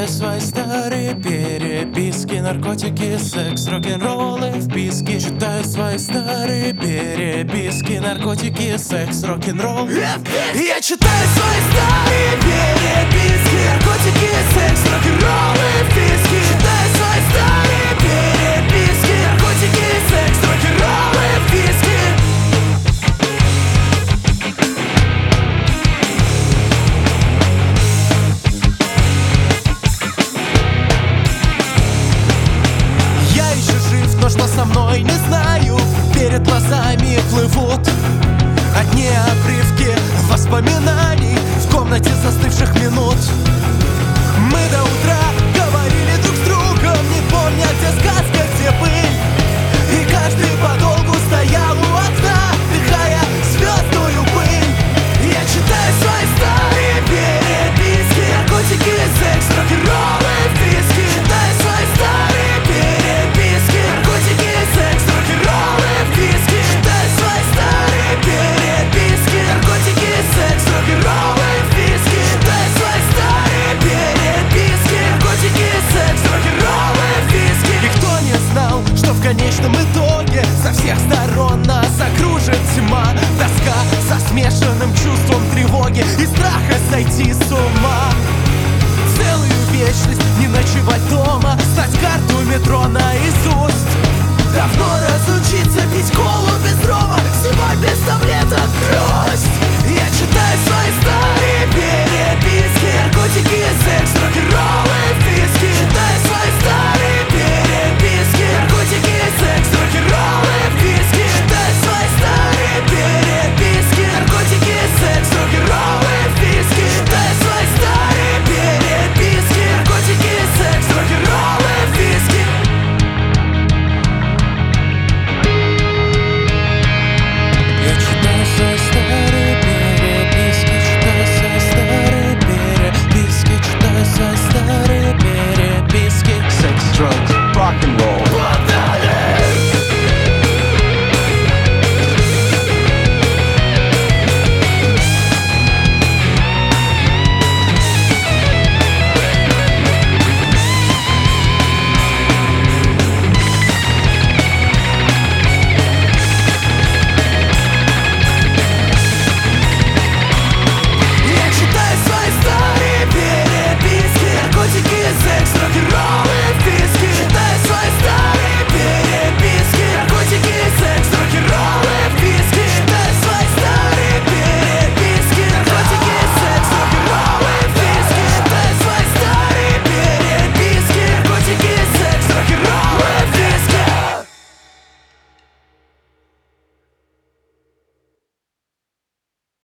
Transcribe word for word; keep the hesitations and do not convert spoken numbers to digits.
читаю свои старые переписки, наркотики, секс, рок-н-роллы, вписки. Читаю свои старые переписки, наркотики, секс, рок-н-ролл. Я читаю свои старые переписки, наркотики, секс, рок-н-роллы, вписки. Читаю свои старые переписки, наркотики, секс, рок-н-роллы, вписки. Я еще жив, но что со мной, не знаю. Перед глазами плывут одни обрывки воспоминаний в комнате застывших минут.